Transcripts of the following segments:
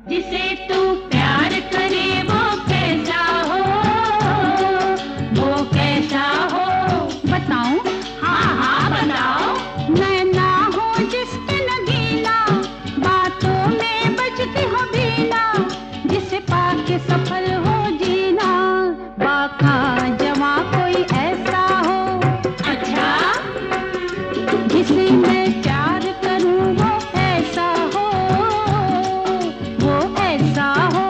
जिसे तू प्यार करे वो कैसा हो, वो कैसा हो बताऊं? हाँ हाँ बताओ। मैं ना हूँ जिसके नगीना, बातों में बजती हो बीना, जिसे पाके सफल हो जीना, बाका जवां कोई ऐसा हो। अच्छा, जिसे मैं प्यार करूं वो ऐसा हो, वो ऐसा हो।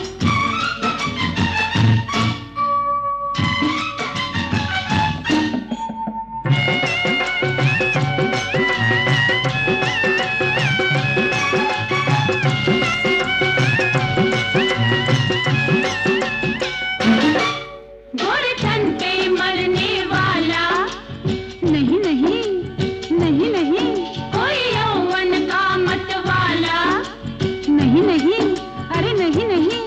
गोरे तन पे मरने वाला नहीं नहीं, नहीं नहीं, कोई यौवन का मत वाला नहीं नहीं, अरे नहीं नहीं।